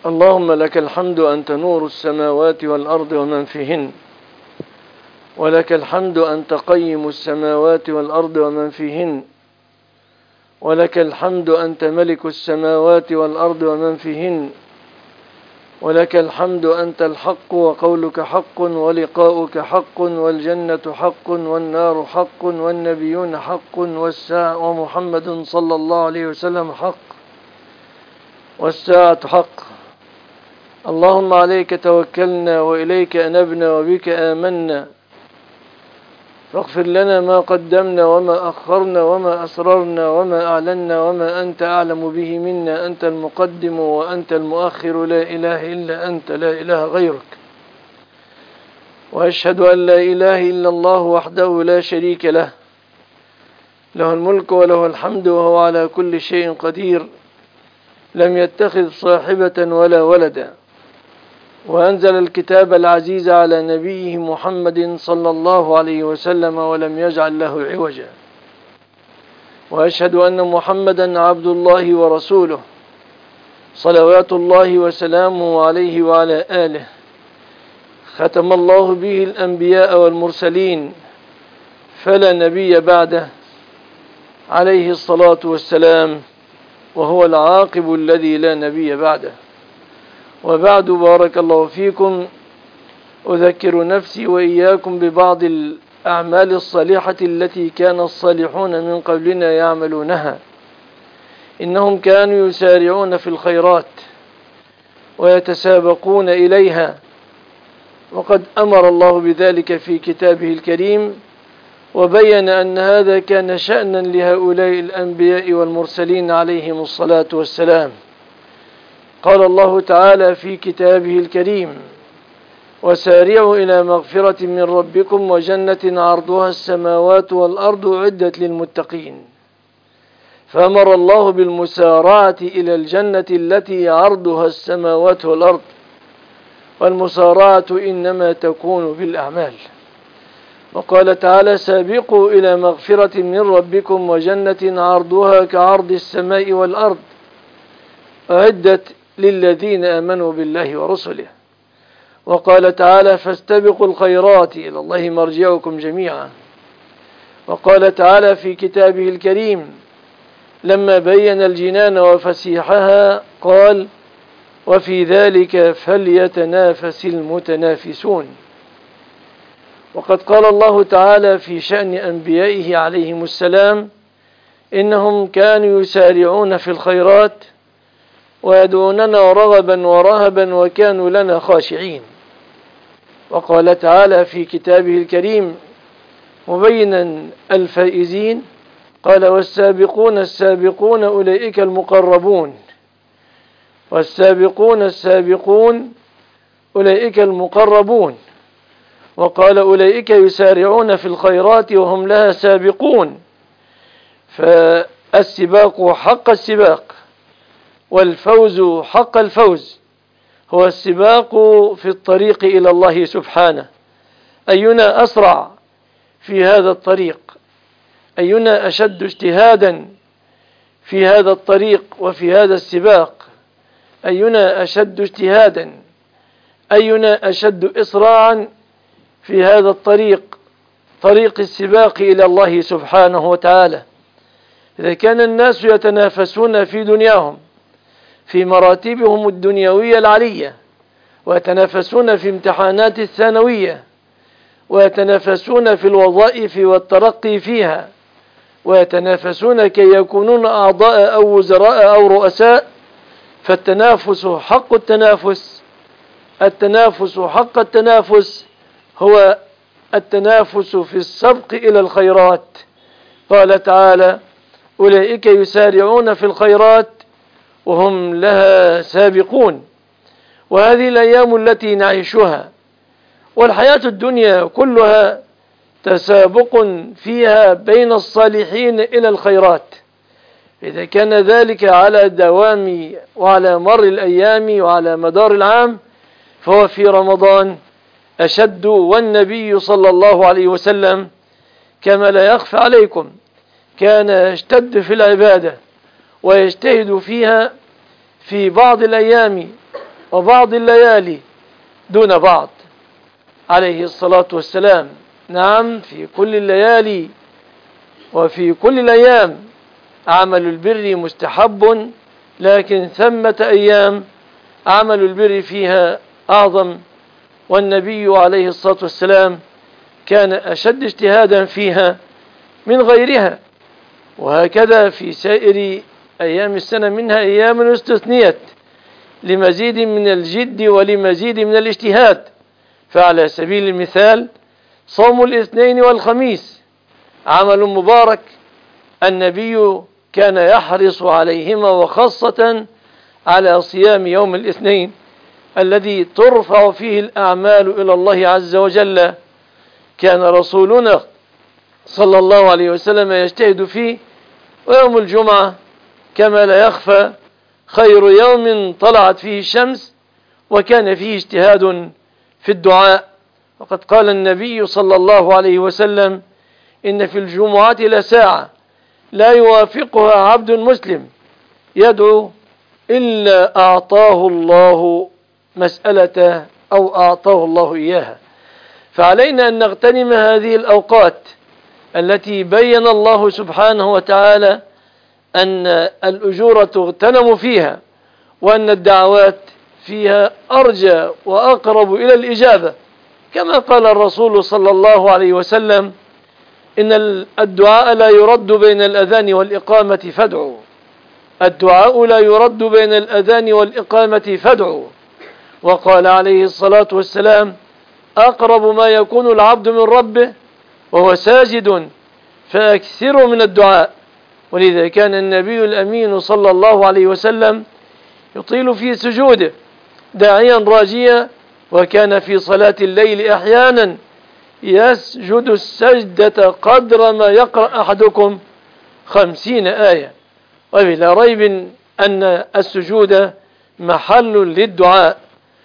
اللهم لك الحمد أنت نور السماوات والأرض ومن فيهن، ولك الحمد أنت قيم السماوات والأرض ومن فيهن، ولك الحمد أنت ملك السماوات والأرض ومن فيهن، ولك الحمد أنت الحق وقولك حق ولقاؤك حق والجنة حق والنار حق والنبيون حق والساعة ومحمد صلى الله عليه وسلم حق والساعة حق. اللهم عليك توكلنا وإليك أنبنا وبك آمنا، فاغفر لنا ما قدمنا وما أخرنا وما أسررنا وما أعلنا وما أنت أعلم به منا، أنت المقدم وأنت المؤخر، لا إله إلا أنت، لا إله غيرك. وأشهد أن لا إله إلا الله وحده لا شريك له، له الملك وله الحمد وهو على كل شيء قدير، لم يتخذ صاحبة ولا ولدا، وأنزل الكتاب العزيز على نبيه محمد صلى الله عليه وسلم ولم يجعل له عوجا. وأشهد أن محمدا عبد الله ورسوله، صلوات الله وسلامه عليه وعلى آله، ختم الله به الأنبياء والمرسلين، فلا نبي بعده عليه الصلاة والسلام، وهو العاقب الذي لا نبي بعده. وبعد، بارك الله فيكم، أذكر نفسي وإياكم ببعض الأعمال الصالحة التي كان الصالحون من قبلنا يعملونها. إنهم كانوا يسارعون في الخيرات ويتسابقون إليها، وقد أمر الله بذلك في كتابه الكريم، وبين أن هذا كان شأنا لهؤلاء الأنبياء والمرسلين عليهم الصلاة والسلام. قال الله تعالى في كتابه الكريم: وسارعوا إلى مغفرة من ربكم وجنة عرضها السماوات والأرض أعدت للمتقين. فأمر الله بالمسارعة إلى الجنة التي عرضها السماوات والأرض، والمسارعة إنما تكون بالأعمال. وقال تعالى: سابقوا إلى مغفرة من ربكم وجنة عرضها كعرض السماء والأرض أعدت للذين آمنوا بالله ورسله. وقال تعالى: فاستبقوا الخيرات إلى الله مرجعكم جميعا. وقال تعالى في كتابه الكريم لما بين الجنان وفسيحها قال: وفي ذلك فليتنافس المتنافسون. وقد قال الله تعالى في شأن أنبيائه عليهم السلام: إنهم كانوا يسارعون في الخيرات ويدعوننا رغبا ورهبا وكانوا لنا خاشعين. وقال تعالى في كتابه الكريم مبينا الفائزين قال: والسابقون السابقون أولئك المقربون، والسابقون السابقون أولئك المقربون. وقال: أولئك يسارعون في الخيرات وهم لها سابقون. فالسباق حق السباق والفوز حق الفوز هو السباق في الطريق إلى الله سبحانه. أينا أسرع في هذا الطريق؟ أينا أشد اجتهادا في هذا الطريق وفي هذا السباق؟ أينا أشد اجتهادا؟ أينا أشد إسراعا في هذا الطريق، طريق السباق إلى الله سبحانه وتعالى؟ إذا كان الناس يتنافسون في دنياهم في مراتبهم الدنيوية العلية، ويتنافسون في امتحانات الثانوية، ويتنافسون في الوظائف والترقي فيها، ويتنافسون كي يكونون أعضاء أو وزراء أو رؤساء، فالتنافس حق التنافس، التنافس حق التنافس هو التنافس في السبق إلى الخيرات. قال تعالى: أولئك يسارعون في الخيرات وهم لها سابقون. وهذه الأيام التي نعيشها والحياة الدنيا كلها تسابق فيها بين الصالحين إلى الخيرات. إذا كان ذلك على دوام وعلى مر الأيام وعلى مدار العام، فهو في رمضان أشد. والنبي صلى الله عليه وسلم كما لا يخفى عليكم كان يشتد في العبادة ويجتهد فيها في بعض الأيام وبعض الليالي دون بعض عليه الصلاة والسلام. نعم، في كل الليالي وفي كل الأيام عمل البر مستحب، لكن ثمة أيام عمل البر فيها أعظم، والنبي عليه الصلاة والسلام كان أشد اجتهادا فيها من غيرها. وهكذا في سائر أيام السنة، منها أيام استثنيت لمزيد من الجد ولمزيد من الاجتهاد. فعلى سبيل المثال صوم الاثنين والخميس عمل مبارك، النبي كان يحرص عليهما، وخاصة على صيام يوم الاثنين الذي ترفع فيه الأعمال إلى الله عز وجل. كان رسولنا صلى الله عليه وسلم يجتهد فيه. ويوم الجمعة كما لا يخفى خير يوم طلعت فيه الشمس، وكان فيه اجتهاد في الدعاء. وقد قال النبي صلى الله عليه وسلم: إن في الجمعة لساعة لا يوافقها عبد مسلم يدعو إلا أعطاه الله مسألة أو أعطاه الله إياها. فعلينا أن نغتنم هذه الأوقات التي بين الله سبحانه وتعالى أن الأجور تغتنم فيها، وأن الدعوات فيها أرجى وأقرب إلى الإجابة، كما قال الرسول صلى الله عليه وسلم: إن الدعاء لا يرد بين الأذان والإقامة فادعوا. الدعاء لا يرد بين الأذان والإقامة فادعوا. وقال عليه الصلاة والسلام: أقرب ما يكون العبد من ربه وهو ساجد فأكثر من الدعاء. ولذا كان النبي الأمين صلى الله عليه وسلم يطيل في سجوده داعيا راجيا، وكان في صلاة الليل أحيانا يسجد السجدة قدر ما يقرأ أحدكم 50 آية. وبلا ريب أن السجود محل للدعاء.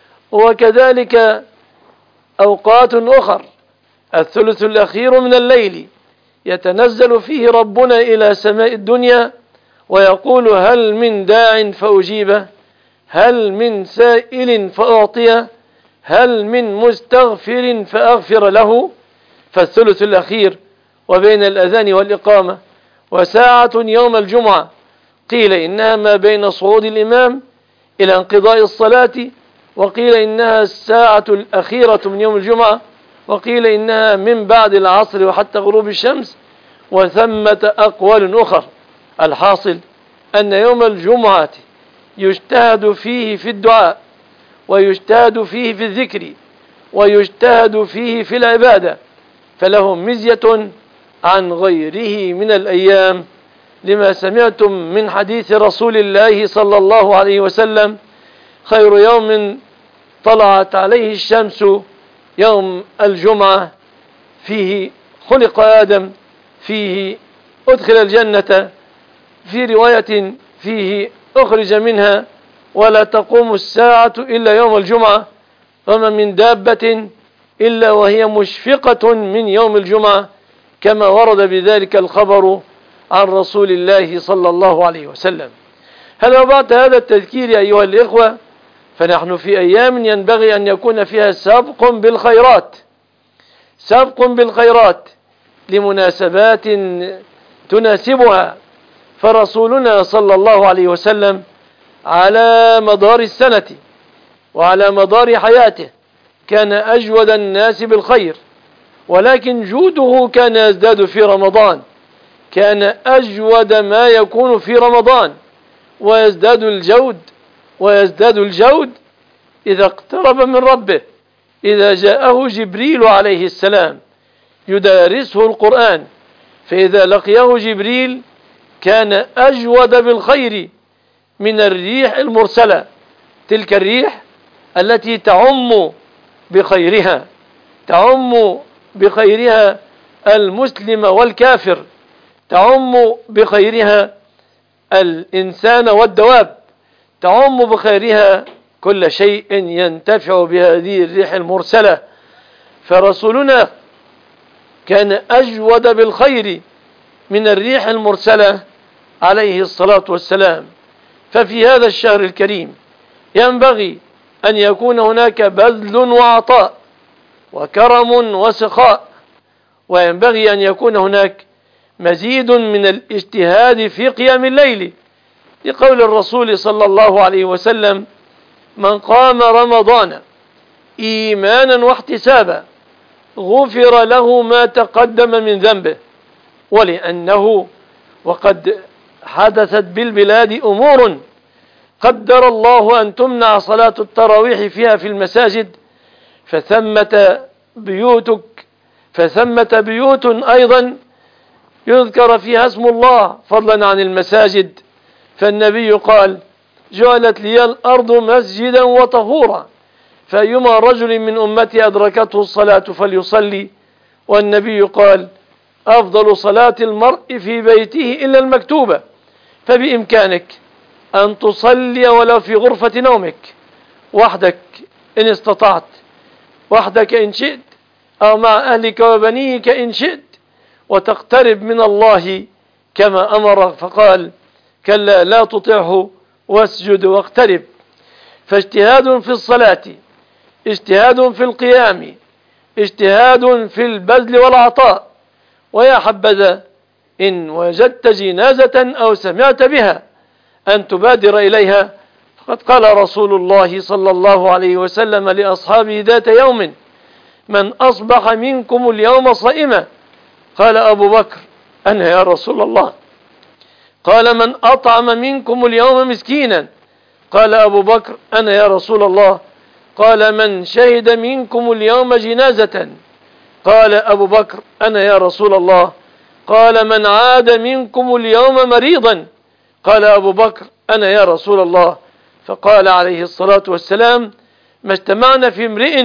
وكذلك أوقات أخر، الثلث الأخير من الليل يتنزل فيه ربنا إلى سماء الدنيا ويقول: هل من داع فأجيبه، هل من سائل فأعطيه، هل من مستغفر فأغفر له. فالثلث الأخير وبين الأذان والإقامة. وساعة يوم الجمعة قيل إنها ما بين صعود الإمام إلى انقضاء الصلاة، وقيل إنها الساعة الأخيرة من يوم الجمعة، وقيل إنها من بعد العصر وحتى غروب الشمس، وثمة أقوال أخر. الحاصل أن يوم الجمعة يجتهد فيه في الدعاء، ويجتهد فيه في الذكر، ويجتهد فيه في العبادة، فله مزية عن غيره من الأيام، لما سمعتم من حديث رسول الله صلى الله عليه وسلم: خير يوم طلعت عليه الشمس يوم الجمعة، فيه خلق آدم، فيه أدخل الجنة، في رواية فيه أخرج منها، ولا تقوم الساعة إلا يوم الجمعة، وما من دابة إلا وهي مشفقة من يوم الجمعة، كما ورد بذلك الخبر عن رسول الله صلى الله عليه وسلم. هل بعد هذا التذكير أيها الإخوة، فنحن في أيام ينبغي أن يكون فيها سبق بالخيرات، سبق بالخيرات لمناسبات تناسبها. فرسولنا صلى الله عليه وسلم على مدار السنة وعلى مدار حياته كان أجود الناس بالخير، ولكن جوده كان يزداد في رمضان، كان أجود ما يكون في رمضان، ويزداد الجود إذا اقترب من ربه، إذا جاءه جبريل عليه السلام يدارسه القرآن، فإذا لقيه جبريل كان أجود بالخير من الريح المرسلة، تلك الريح التي تعم بخيرها المسلم والكافر، تعم بخيرها الإنسان والدواب، تعم بخيرها كل شيء ينتفع بهذه الريح المرسلة. فرسولنا كان أجود بالخير من الريح المرسلة عليه الصلاة والسلام. ففي هذا الشهر الكريم ينبغي أن يكون هناك بذل وعطاء وكرم وسخاء، وينبغي أن يكون هناك مزيد من الاجتهاد في قيام الليل، لقول الرسول صلى الله عليه وسلم: من قام رمضان إيمانا واحتسابا غفر له ما تقدم من ذنبه. ولأنه وقد حدثت بالبلاد أمور قدر الله أن تمنع صلاة التراويح فيها في المساجد، فثمة بيوت أيضا يذكر فيها اسم الله فضلا عن المساجد، فالنبي قال: جعلت لي الأرض مسجدا وطهورا، فأيما رجل من أمتي أدركته الصلاة فليصلي. والنبي قال: أفضل صلاة المرء في بيته إلا المكتوبة، فبإمكانك أن تصلي ولو في غرفة نومك وحدك إن استطعت، وحدك إن شئت، أو مع أهلك وبنيك إن شئت، وتقترب من الله كما أمر، فقال: كلا لا تطعه واسجد واقترب. فاجتهاد في الصلاة، اجتهاد في القيام، اجتهاد في البذل والعطاء. ويا حبذا إن وجدت جنازة أو سمعت بها أن تبادر إليها، فقد قال رسول الله صلى الله عليه وسلم لأصحابه ذات يوم: من أصبح منكم اليوم صائما؟ قال أبو بكر: أنا يا رسول الله. قال: من أطعم منكم اليوم مسكينا؟ قال أبو بكر: أنا يا رسول الله. قال: من شهد منكم اليوم جنازة؟ قال أبو بكر: أنا يا رسول الله. قال: من عاد منكم اليوم مريضا؟ قال أبو بكر: أنا يا رسول الله. فقال عليه الصلاة والسلام: ما اجتمعنا في امرئ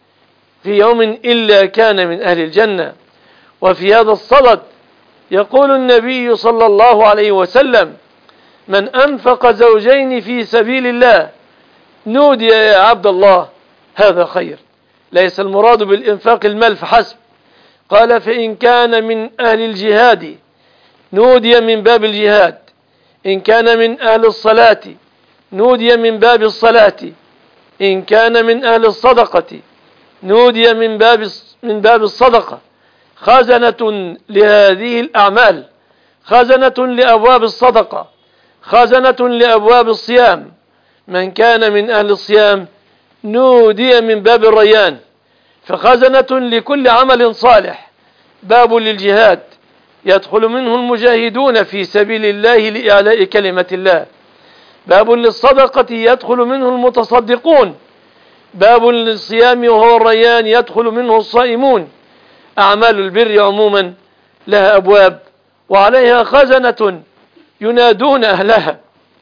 في يوم إلا كان من أهل الجنة. وفي هذا الصدد يقول النبي صلى الله عليه وسلم: من أنفق زوجين في سبيل الله نودي يا عبد الله هذا خير. ليس المراد بالإنفاق المال فحسب. قال: فإن كان من أهل الجهاد نودي من باب الجهاد، إن كان من أهل الصلاة نودي من باب الصلاة، إن كان من أهل الصدقة نودي من باب الصدقة. خزنة لهذه الأعمال، خزنة لأبواب الصدقة، خزنة لأبواب الصيام. من كان من أهل الصيام نودي من باب الريان. فخزنة لكل عمل صالح، باب للجهاد يدخل منه المجاهدون في سبيل الله لإعلاء كلمة الله، باب للصدقة يدخل منه المتصدقون، باب للصيام وهو الريان يدخل منه الصائمون. أعمال البر عموما لها أبواب وعليها خزنة ينادون أهلها.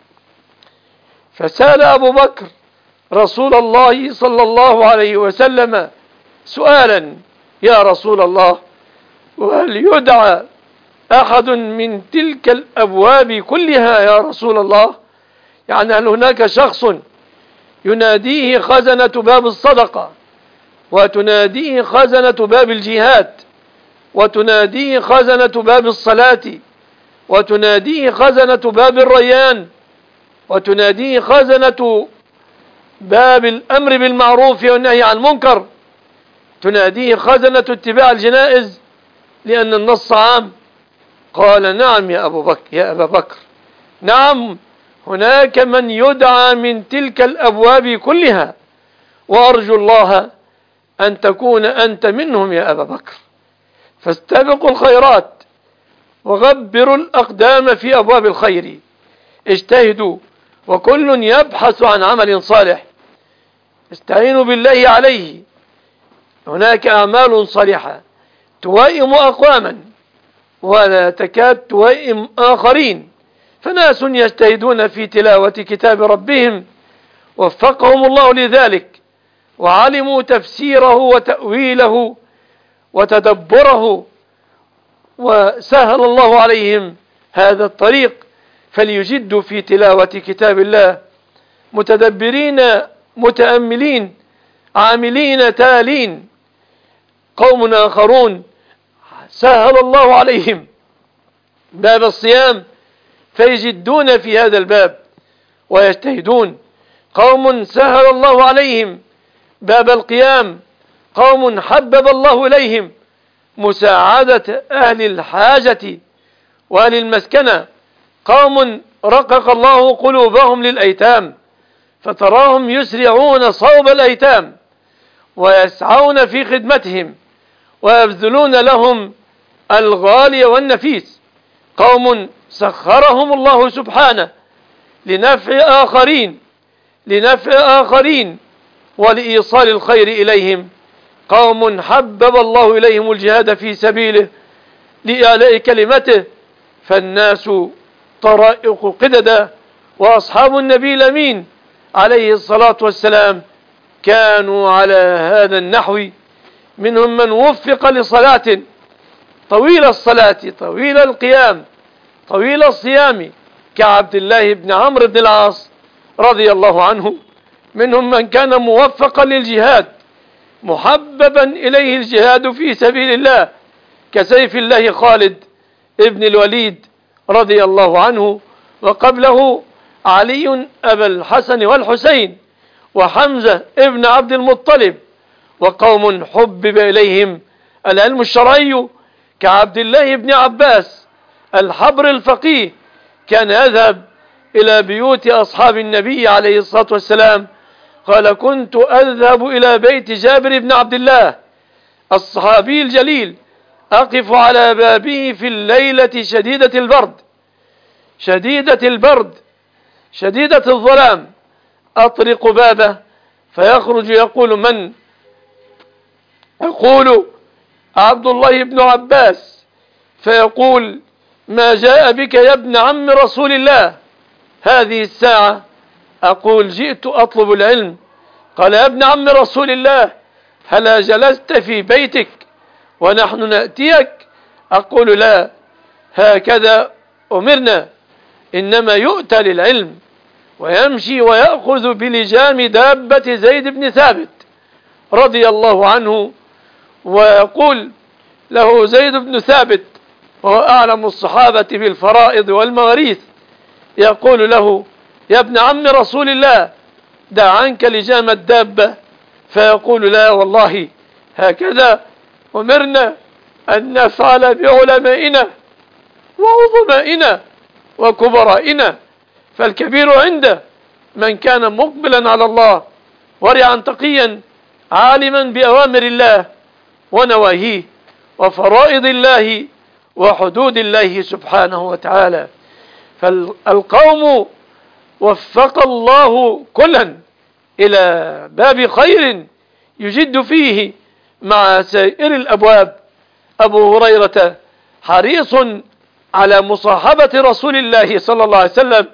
فسأل أبو بكر رسول الله صلى الله عليه وسلم سؤالا: يا رسول الله، وهل يدعى أحد من تلك الأبواب كلها يا رسول الله؟ يعني هل هناك شخص يناديه خزنة باب الصدقة، وتناديه خزنة باب الجهاد، وتناديه خزنة باب الصلاة، وتناديه خزنة باب الريان، وتناديه خزنة باب الأمر بالمعروف والنهي عن المنكر، تناديه خزنة اتباع الجنائز لأن النص عام؟ قال: نعم يا أبا بكر، نعم، هناك من يدعى من تلك الأبواب كلها، وأرجو الله أن تكون أنت منهم يا أبا بكر. فاستبقوا الخيرات وغبروا الأقدام في أبواب الخير، اجتهدوا، وكل يبحث عن عمل صالح، استعينوا بالله عليه. هناك أعمال صالحة توائم أقواما ولا تكاد توائم آخرين، فناس يجتهدون في تلاوة كتاب ربهم وفقهم الله لذلك، وعلموا تفسيره وتأويله وتدبره، وسهل الله عليهم هذا الطريق، فليجدوا في تلاوة كتاب الله متدبرين متأملين عاملين تالين. قوم آخرون سهل الله عليهم باب الصيام فيجدون في هذا الباب ويجتهدون، قوم سهل الله عليهم باب القيام، قوم حبب الله إليهم مساعدة أهل الحاجة وأهل المسكنة، قوم رقق الله قلوبهم للأيتام فتراهم يسرعون صوب الأيتام ويسعون في خدمتهم ويبذلون لهم الغالي والنفيس، قوم سخرهم الله سبحانه لنفع آخرين ولإيصال الخير إليهم، قوم حبب الله إليهم الجهاد في سبيله لإعلاء كلمته، فالناس طرائق قددا. وأصحاب النبي الأمين عليه الصلاة والسلام كانوا على هذا النحو، منهم من وفق لصلاة طويل الصلاة طويل القيام طويل الصيام كعبد الله بن عمرو بن العاص رضي الله عنه، منهم من كان موفقا للجهاد محببا إليه الجهاد في سبيل الله كسيف الله خالد ابن الوليد رضي الله عنه، وقبله علي أبا الحسن والحسين وحمزة ابن عبد المطلب، وقوم حبب إليهم العلم الشرعي كعبد الله بن عباس الحبر الفقيه، كان يذهب إلى بيوت أصحاب النبي عليه الصلاة والسلام، قال: كنت أذهب إلى بيت جابر بن عبد الله الصحابي الجليل، أقف على بابه في الليلة شديدة الظلام، أطرق بابه فيخرج يقول: من؟ يقول: عبد الله بن عباس، فيقول: ما جاء بك يا ابن عم رسول الله هذه الساعة؟ أقول: جئت أطلب العلم. قال: يا ابن عم رسول الله، هلا جلست في بيتك ونحن نأتيك؟ أقول: لا، هكذا أمرنا، إنما يؤتى للعلم ويمشي ويأخذ بلجام دابة زيد بن ثابت رضي الله عنه، ويقول له زيد بن ثابت وهو أعلم الصحابة بالفرائض والمواريث، يقول له: يا ابن عم رسول الله، دع عنك لجام الدابة. فيقول: لا والله، هكذا أمرنا أن نفعل بعلمائنا وعظمائنا وكبرائنا. فالكبير عنده من كان مقبلا على الله ورعا تقيا عالما بأوامر الله ونواهيه وفرائض الله وحدود الله سبحانه وتعالى. فالقوم وفق الله كلا إلى باب خير يجد فيه مع سائر الأبواب. أبو هريرة حريص على مصاحبة رسول الله صلى الله عليه وسلم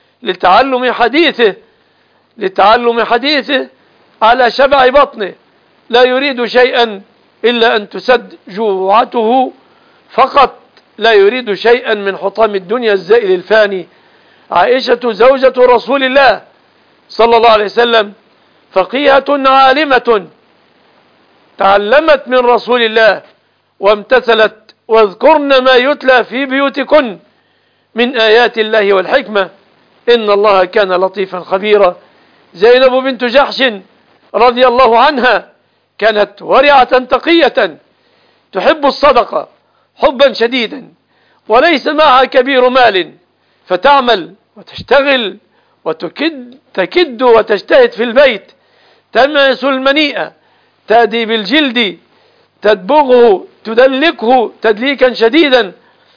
لتعلم حديثه على شبع بطنه، لا يريد شيئا إلا أن تسد جوعته فقط، لا يريد شيئا من حطام الدنيا الزائل الفاني. عائشة زوجة رسول الله صلى الله عليه وسلم فقيهة عالمة، تعلمت من رسول الله وامتثلت: واذكرن ما يتلى في بيوتكن من آيات الله والحكمة إن الله كان لطيفا خبيرا. زينب بنت جحش رضي الله عنها كانت ورعة تقية تحب الصدقة حبا شديدا، وليس معها كبير مال، فتعمل وتشتغل وتكد وتجتهد في البيت، تمعس المنيئة، تأدي بالجلد، تدبغه، تدلكه تدليكا شديدا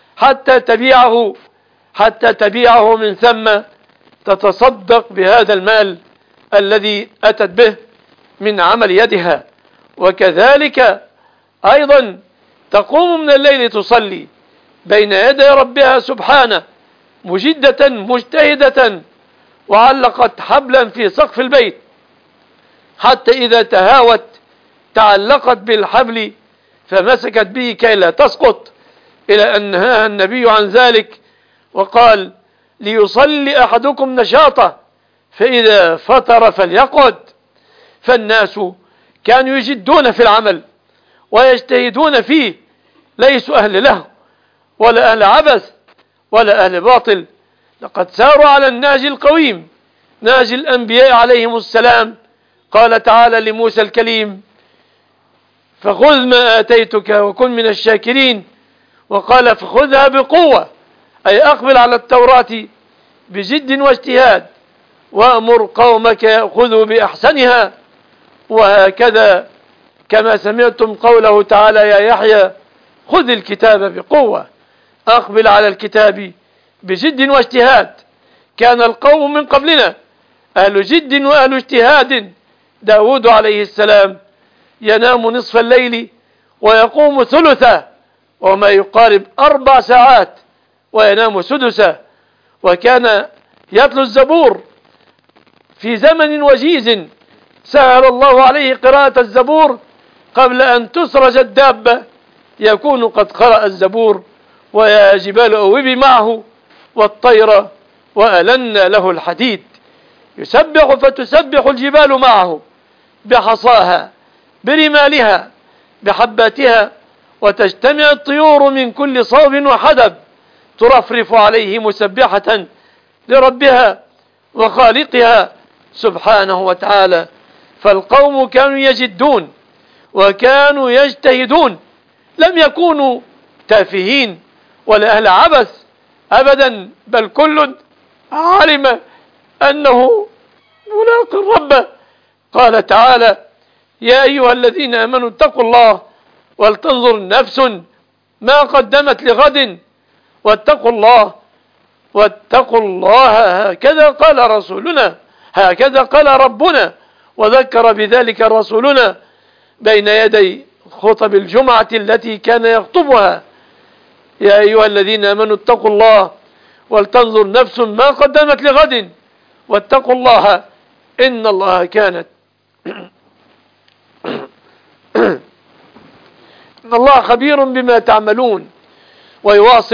حتى تبيعه من ثم تتصدق بهذا المال الذي أتت به من عمل يدها. وكذلك أيضا تقوم من الليل تصلي بين يدي ربها سبحانه مجدة مجتهدة، وعلقت حبلا في سقف البيت حتى إذا تهاوت تعلقت بالحبل فمسكت به كي لا تسقط، إلى أن نهاها النبي عن ذلك وقال: ليصلي أحدكم نشاطه فإذا فتر فليقعد. فالناس كانوا يجدون في العمل ويجتهدون فيه، ليسوا أهل له ولا أهل عبث ولا أهل باطل، لقد ساروا على الناج القويم ناجي الأنبياء عليهم السلام. قال تعالى لموسى الكليم: فخذ ما آتيتك وكن من الشاكرين. وقال: فخذها بقوة، أي أقبل على التوراة بجد واجتهاد، وأمر قومك يأخذوا بأحسنها. وهكذا كما سمعتم قوله تعالى: يا يحيى خذ الكتاب بقوة، أقبل على الكتاب بجد واجتهاد. كان القوم من قبلنا أهل جد وأهل اجتهاد. داود عليه السلام ينام نصف الليل ويقوم ثلثه، وما يقارب 4 ساعات، وينام سدسه. وكان يتلو الزبور في زمن وجيز، سهل الله عليه قراءة الزبور قبل أن تسرج الدابة، يكون قد قرأ الزبور. ويا جبال أوبي معه والطير وألن له الحديد. يسبح فتسبح الجبال معه بحصاها برمالها بحباتها، وتجتمع الطيور من كل صوب وحدب ترفرف عليه مسبحة لربها وخالقها سبحانه وتعالى. فالقوم كانوا يجدون وكانوا يجتهدون، لم يكونوا تافهين ولا أهل عبث أبدا، بل كل علم أنه ملاق ربه. قال تعالى: يا أيها الذين آمنوا اتقوا الله ولتنظر نفس ما قدمت لغد واتقوا الله هكذا قال رسولنا، هكذا قال ربنا، وذكر بذلك رسولنا بين يدي خطب الجمعة التي كان يخطبها: يا أيها الذين آمنوا اتقوا الله ولتنظر نفس ما قدمت لغد واتقوا الله إن الله كانت إن الله خبير بما تعملون. ويواصل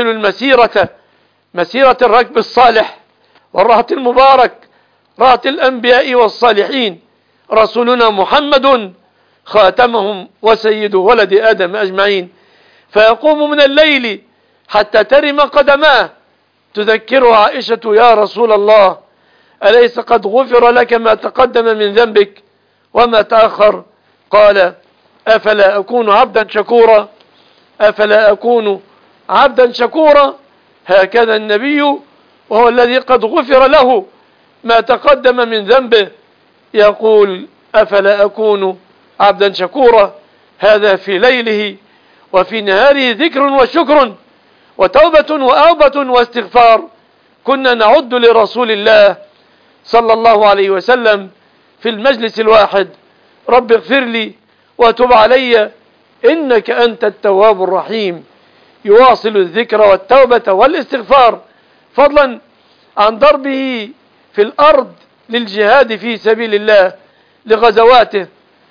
مسيرة الركب الصالح والرهط المبارك، رهط الأنبياء والصالحين، رسولنا محمد خاتمهم وسيد ولد آدم أجمعين. فيقوم من الليل حتى ترم قدماه، تذكره عائشة: يا رسول الله، أليس قد غفر لك ما تقدم من ذنبك وما تأخر؟ قال: أفلا أكون عبدا شكورا، أفلا أكون عبدا شكورا. هكذا النبي وهو الذي قد غفر له ما تقدم من ذنبه يقول: أفلا أكون عبدا شكورا. هذا في ليله، وفي نهاره ذكر وشكر وتوبة وأوبة واستغفار. كنا نعد لرسول الله صلى الله عليه وسلم في المجلس الواحد: رب اغفر لي وتب علي إنك أنت التواب الرحيم. يواصل الذكر والتوبة والاستغفار، فضلا عن ضربه في الأرض للجهاد في سبيل الله، لغزواته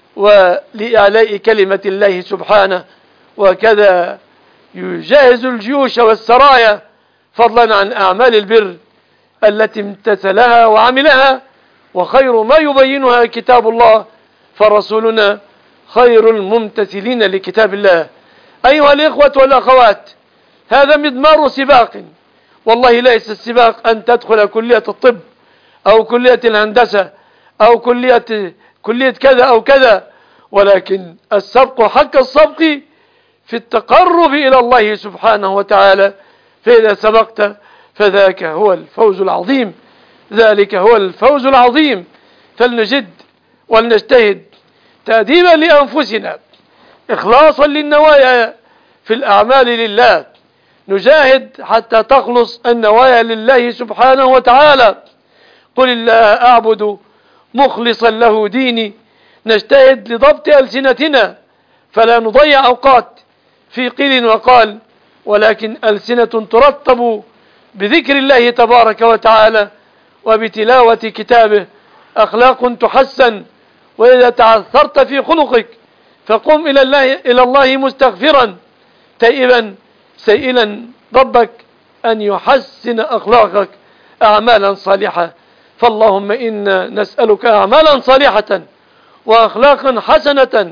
ولإعلاء كلمة الله سبحانه. وكذا يجهز الجيوش والسرايا، فضلا عن أعمال البر التي امتثلها وعملها. وخير ما يبينها كتاب الله، فرسولنا خير الممتثلين لكتاب الله. أيها الإخوة والأخوات، هذا مضمار سباق، والله ليس السباق أن تدخل كلية الطب أو كلية الهندسة أو كلية كذا أو كذا، ولكن السبق حق السبق في التقرب إلى الله سبحانه وتعالى. فإذا سبقت فذاك هو الفوز العظيم، ذلك هو الفوز العظيم. فلنجد ولنجتهد تأديبا لأنفسنا، إخلاصا للنوايا في الأعمال لله. نجاهد حتى تخلص النوايا لله سبحانه وتعالى. قل الله أعبد مخلصا له ديني. نجتهد لضبط ألسنتنا، فلا نضيع أوقات في قيل وقال، ولكن ألسنة ترطب بذكر الله تبارك وتعالى وبتلاوة كتابه، أخلاق تحسن. وإذا تعثرت في خلقك فقم إلى الله مستغفرا تائبا سائلا ربك أن يحسن أخلاقك أعمالا صالحة. فاللهم إنا نسألك أعمالا صالحة وأخلاقا حسنة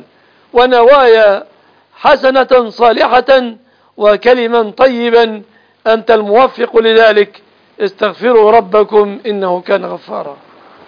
ونوايا حسنة صالحة وكلما طيبا، أنت الموفق لذلك. استغفروا ربكم إنه كان غفارا.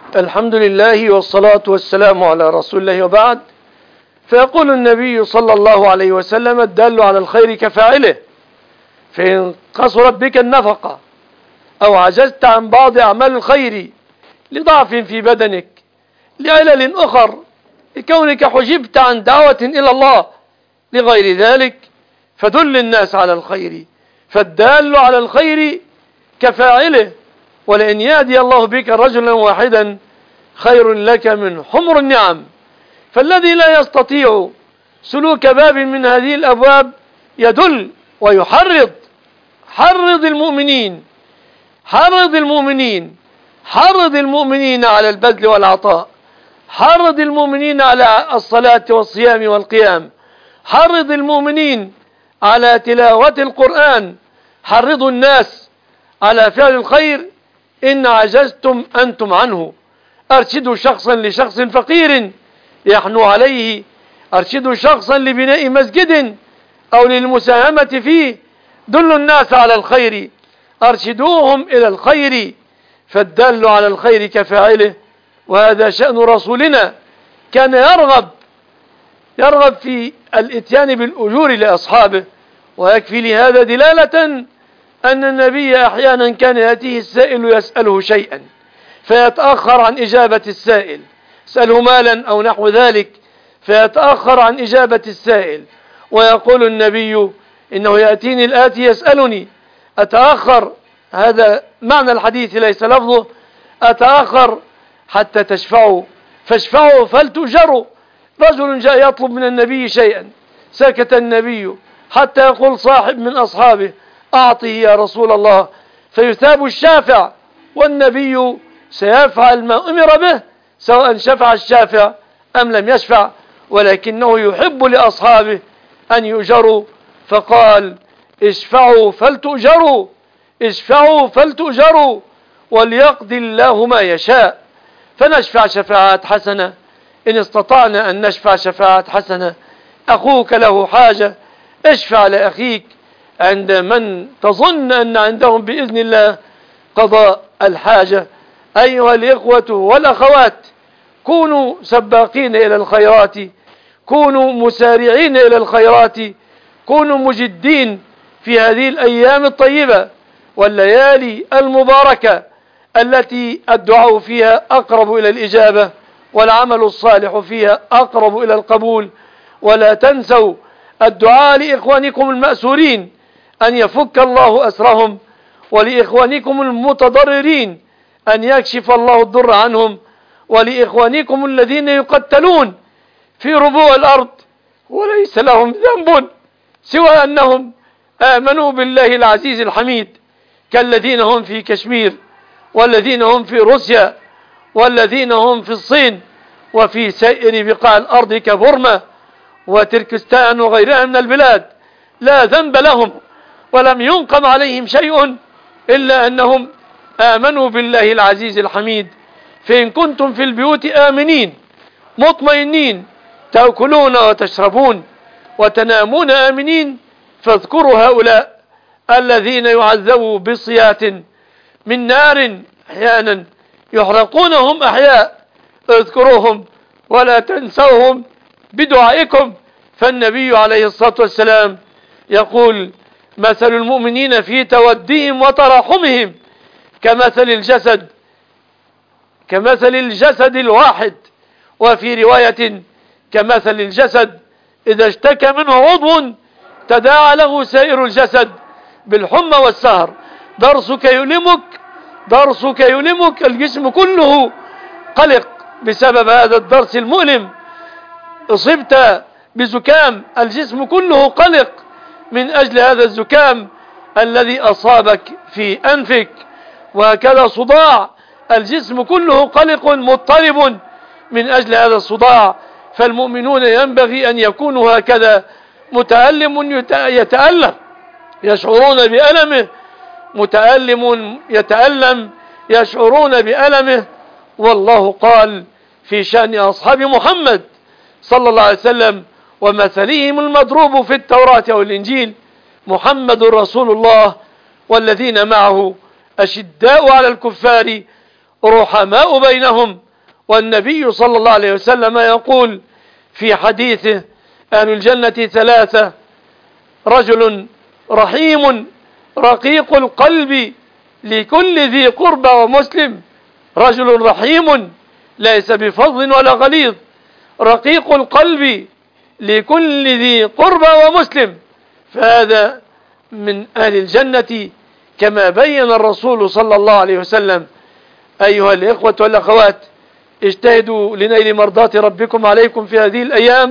الحمد لله والصلاة والسلام على رسول الله، وبعد. فيقول النبي صلى الله عليه وسلم: الدال على الخير كفاعله، فإن قصرت بك النفقة أو عجزت عن بعض أعمال الخير لضعف في بدنك، لعلل أخر، لكونك حجبت عن دعوة إلى الله، لغير ذلك، فدل الناس على الخير، فالدال على الخير كفاعله. ولئن يهدي الله بك رجلا واحدا خير لك من حمر النعم. فالذي لا يستطيع سلوك باب من هذه الأبواب يدل ويحرض. حرض المؤمنين، حرض المؤمنين، حرض المؤمنين على البذل والعطاء، حرض المؤمنين على الصلاة والصيام والقيام، حرض المؤمنين على تلاوة القرآن، حرضوا الناس على فعل الخير إن عجزتم أنتم عنه. أرشدوا شخصا لشخص فقير يحنو عليه، أرشدوا شخصا لبناء مسجد أو للمساهمة فيه، دلوا الناس على الخير، أرشدوهم إلى الخير، فالدال على الخير كفاعله. وهذا شأن رسولنا، كان يرغب في الاتيان بالأجور لأصحابه. ويكفي لهذا دلالة أن النبي أحيانا كان يأتيه السائل يسأله شيئا فيتأخر عن إجابة السائل، يسأله مالا أو نحو ذلك فيتأخر عن إجابة السائل، ويقول النبي: إنه يأتيني الآتي يسألني أتأخر، هذا معنى الحديث ليس لفظه، أتأخر حتى تشفعوا فاشفعوا فلتؤجروا. رجل جاء يطلب من النبي شيئا، سكت النبي حتى يقول صاحب من أصحابه: أعطه يا رسول الله، فيثاب الشافع، والنبي سيفعل ما أمر به سواء شفع الشافع أم لم يشفع، ولكنه يحب لأصحابه أن يؤجروا، فقال: اشفعوا فلتؤجروا، اشفعوا فلتؤجروا، وليقضي الله ما يشاء. فنشفع شفاعات حسنة إن استطعنا أن نشفع شفاعات حسنة. أخوك له حاجة، اشفع لأخيك عند من تظن أن عندهم بإذن الله قضاء الحاجة. أيها الإخوة والأخوات، كونوا سباقين إلى الخيرات، كونوا مسارعين إلى الخيرات، كونوا مجدين في هذه الأيام الطيبة والليالي المباركة التي الدعاء فيها أقرب إلى الإجابة والعمل الصالح فيها أقرب إلى القبول. ولا تنسوا الدعاء لإخوانكم المأسورين أن يفك الله أسرهم، ولإخوانكم المتضررين أن يكشف الله الضر عنهم، ولإخوانكم الذين يقتلون في ربوع الأرض وليس لهم ذنب سوى أنهم آمنوا بالله العزيز الحميد، كالذين هم في كشمير، والذين هم في روسيا، والذين هم في الصين، وفي سائر بقاع الأرض كبرما وتركستان وغيرها من البلاد، لا ذنب لهم ولم ينقم عليهم شيء إلا أنهم آمنوا بالله العزيز الحميد. فإن كنتم في البيوت آمنين مطمئنين تأكلون وتشربون وتنامون آمنين، فاذكروا هؤلاء الذين يعذبوا بصيات من نار أحيانا يحرقونهم أحياء، اذكروهم ولا تنسوهم بدعائكم. فالنبي عليه الصلاة والسلام يقول: مثل المؤمنين في تودهم وتراحمهم كمثل الجسد الواحد، وفي رواية كمثل الجسد إذا اشتكى منه عضو تداعى له سائر الجسد بالحمى والسهر. درسك يؤلمك، الجسم كله قلق بسبب هذا الدرس المؤلم. أصبت بزكام، الجسم كله قلق من أجل هذا الزكام الذي أصابك في أنفك، وهكذا صداع، الجسم كله قلق مضطرب من أجل هذا الصداع. فالمؤمنون ينبغي أن يكونوا هكذا، متألم يتألم يشعرون بألمه، متألم يتألم يشعرون بألمه. والله قال في شأن أصحاب محمد صلى الله عليه وسلم: ومثلهم المضروب في التوراة والإنجيل محمد رسول الله والذين معه أشداء على الكفار رحماء بينهم. والنبي صلى الله عليه وسلم يقول في حديثه: أهل الجنة ثلاثة: رجل رحيم رقيق القلب لكل ذي قربى ومسلم. رجل رحيم ليس بفظ ولا غليظ، رقيق القلب لكل ذي قربى ومسلم، فهذا من أهل الجنة كما بين الرسول صلى الله عليه وسلم. أيها الإخوة والأخوات، اجتهدوا لنيل مرضات ربكم عليكم في هذه الأيام،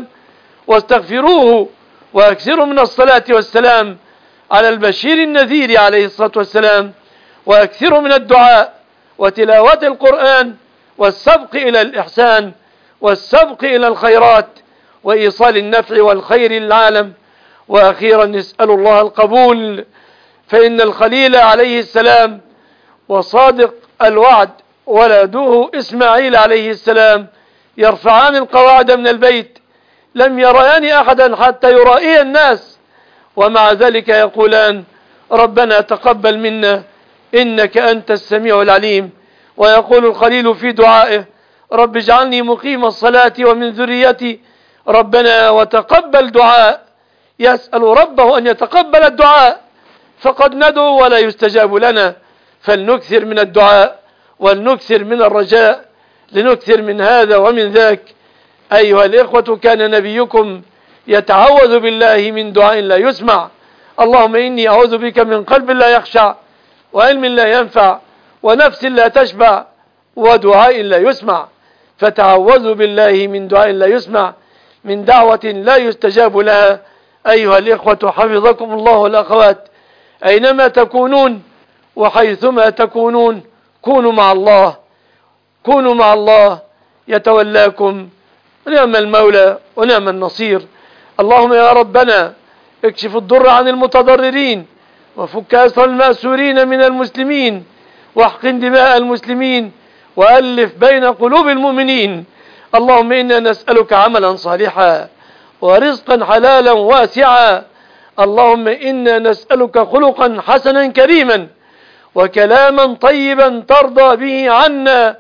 واستغفروه، واكثروا من الصلاة والسلام على البشير النذير عليه الصلاة والسلام، واكثروا من الدعاء وتلاوة القرآن والسبق إلى الإحسان والسبق إلى الخيرات وإيصال النفع والخير للعالم. وأخيرا نسأل الله القبول، فإن الخليل عليه السلام وصادق الوعد ولده إسماعيل عليه السلام يرفعان القواعد من البيت، لم يريان أحدا حتى يرائي الناس، ومع ذلك يقولان: ربنا تقبل منا إنك أنت السميع العليم. ويقول الخليل في دعائه: رب اجعلني مقيم الصلاة ومن ذريتي ربنا وتقبل دعاء. يسأل ربه أن يتقبل الدعاء، فقد ندعو ولا يستجاب لنا، فلنكثر من الدعاء ولنكثر من الرجاء، لنكثر من هذا ومن ذاك. أيها الإخوة، كان نبيكم يتعوذ بالله من دعاء لا يسمع: اللهم إني أعوذ بك من قلب لا يخشع، وعلم لا ينفع، ونفس لا تشبع، ودعاء لا يسمع. فتعوذوا بالله من دعاء لا يسمع، من دعوة لا يستجاب لها. أيها الإخوة حفظكم الله والأخوات، أينما تكونون وحيثما تكونون كونوا مع الله، كونوا مع الله يتولاكم، ونعم المولى ونعم النصير. اللهم يا ربنا اكشف الضر عن المتضررين، وفك أسر المأسورين من المسلمين، واحقن دماء المسلمين، وألف بين قلوب المؤمنين. اللهم إنا نسألك عملا صالحا ورزقا حلالا واسعا. اللهم إنا نسألك خلقا حسنا كريما، وكلاما طيبا ترضى به عنا،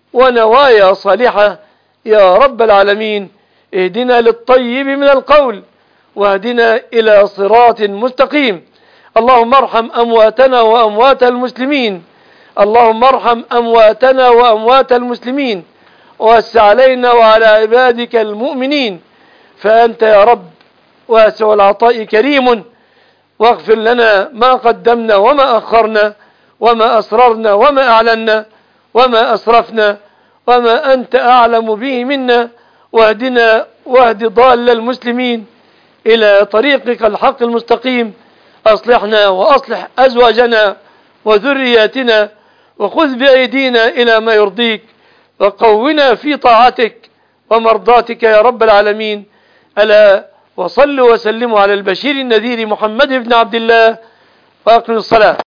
ونوايا صالحة يا رب العالمين. اهدنا للطيب من القول، واهدنا إلى صراط مستقيم. اللهم ارحم أمواتنا وأموات المسلمين، اللهم ارحم أمواتنا وأموات المسلمين، ووسع علينا وعلى عبادك المؤمنين، فأنت يا رب واسع العطاء كريم. واغفر لنا ما قدمنا وما أخرنا، وما أسررنا وما أعلنا، وما أسرفنا، وما أنت أعلم به منا. واهدنا واهد ضال المسلمين إلى طريقك الحق المستقيم. أصلحنا وأصلح أزواجنا وذرياتنا، وخذ بأيدينا إلى ما يرضيك، وقونا في طاعتك ومرضاتك يا رب العالمين. ألا وصلوا وسلموا على البشير النذير محمد بن عبد الله، وأقم الصلاة.